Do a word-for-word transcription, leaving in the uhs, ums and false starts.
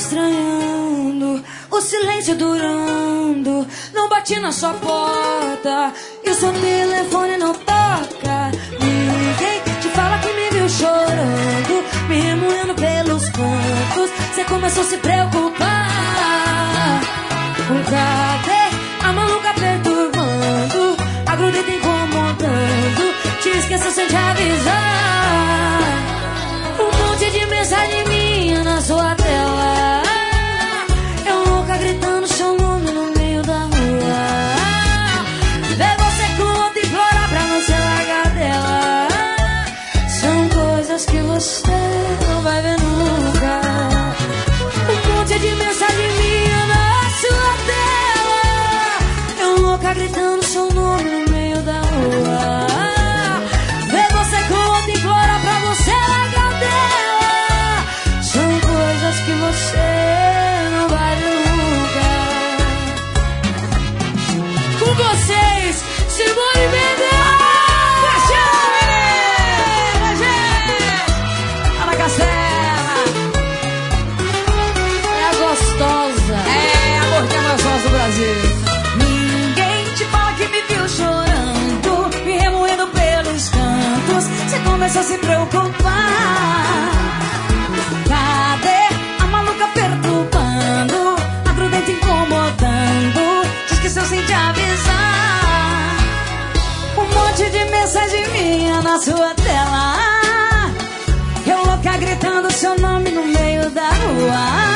estranhando, o silêncio durando. Não bati na sua porta e o seu telefone não toca. Ninguém te fala que me viu chorando, me remoendo pelos cantos. Cê começou a se preocupar. Cadê a maluca perturbando, a grudenta incomodando? Te esqueço sem te avisar. Um monte de mensagem minha na sua tela. Eu louca gritando seu nome no meio da rua. Ver você com outra implorar pra não ser largar dela. São coisas que você não vai ver nunca. Um monte de mensagem minha na sua tela. Eu louca gritando seu nome no meio da rua. Ver você com outra implorar pra você largar dela. São coisas que você não vai ver nunca. Com vocês, Simone Mendes! Ana Castela! É a gostosa! É a gordinha mais gostosa do Brasil! Ninguém te fala que me viu chorando, me remoendo pelos cantos. Você começou a se preocupar. Cadê a maluca perturbando, a grudenta incomodando? Te esqueceu sem te avisar. Um monte de mensagem minha na sua tela. Eu louca gritando seu nome no meio da rua.